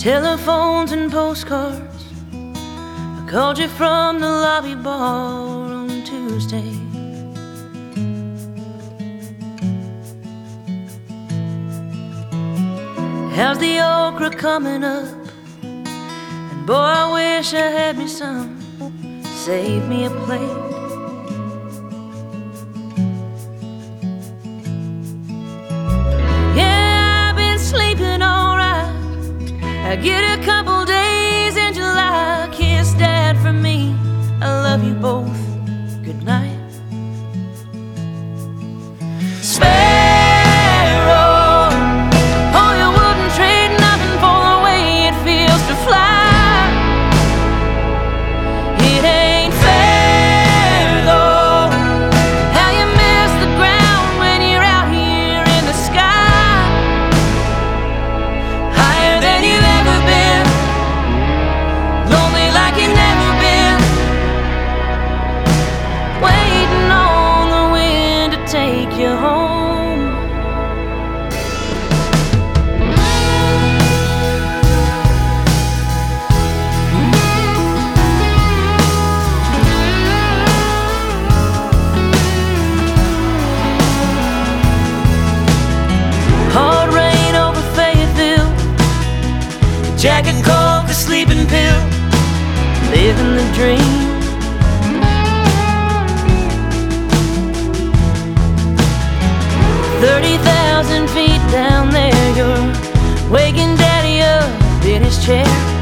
telephones and postcards. I called you from the lobby bar on Tuesday. How's the okra coming up? And boy, I wish I had me some. Save me a plate. Yeah, I've been sleeping alright. I get a couple days in July. Kiss Dad from me, I love you both. Good night. You home. Hard rain over Fayetteville, jacket called the sleeping pill, living the dream. 30,000 feet down there, you're waking Daddy up in his chair.